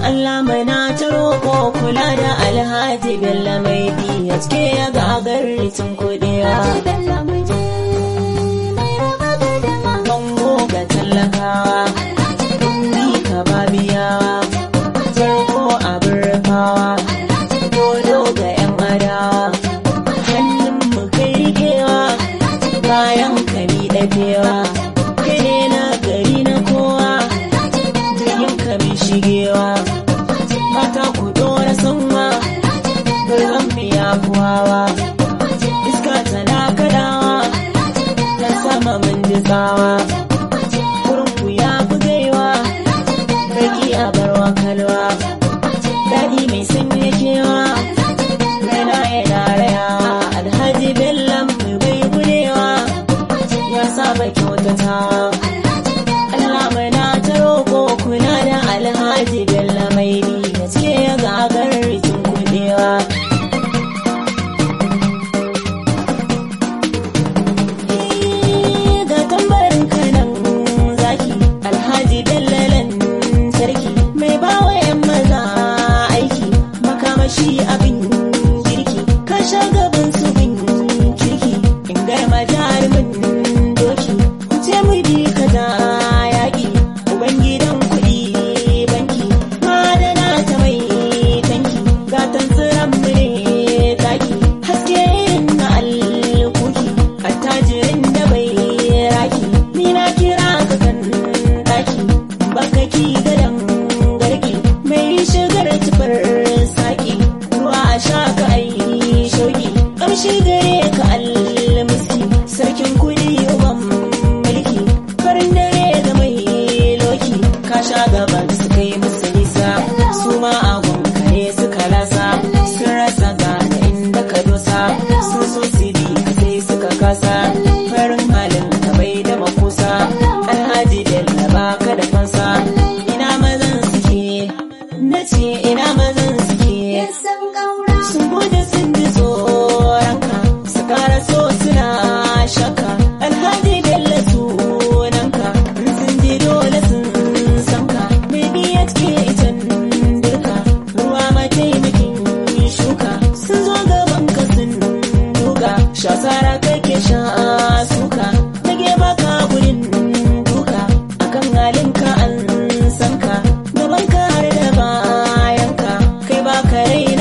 Allah mana ta roƙo kula da Alhaji Bello mai biya cike ya gagar tun kuɗiya. Bango ga talakawa, ni ka babiyawa, farko abin rufawa, dodo ga 'yan adawa, hannun mu kai riƙewa, bayan ka ni ɗafewa, kai ne na gari na kowa, jirgin ka mi shigewa, mata ku ɗora sanwa, garzon mi yafuwawa, iska tana kaɗawa, ta sama mun ji tsawa, kurku ya bugaiwa, raki a barwa kalwa, daɗi mai sanya kewa, rana yana rayawa, Alhaji Bello mu bai gudewa, ya saba kyautatawa. Allah mana ta roƙo kula da Alhaji Bello mai biya cike ya gagar tun kuɗewa. Ga tambarin kanan zaki Alhaji Bello lantarki mai bawa 'yan maza aiki, makamashi abin girki, ka sha gaban su bin kirki, in garma jarumin doki, ce mu bi ka da yaƙi, ubangidan kuɗi banki, madana ta mai tanki, gatan tsiran mu ne taki, haske irin na alkuki, attajirin da bai raki, ni na kira ka kan ɗaki, bakaki gadon garki, mai shigar tufar saki, ruwa a sha ka ai shauki, ƙamshi gare ka almuski, sarkin kuɗi uban mulki, farin dare ga mai loki, ka sha gaban su kai musu nisa, su ma agon kare suka lasa, sun rasa gane inda ka dosa, sun so su bi ka sai suka kasa, farin halin ka bai da makusa, Alhaji Bello baka da fansa, ina mazan suke, na ce ina mazan suke, sun gode sun ji tsoronka, su kara so suna shakka, Alhaji Bello sunanka, in sun ji dole sun sanka, mai biya cike itan dirka, ruwa mataimakin shuka, sun zo gaban ka sun duka, shasara kake sha suka, nage baka gurin duka, akan halinka an sanka, gaban ka har da bayanka, kai baka rai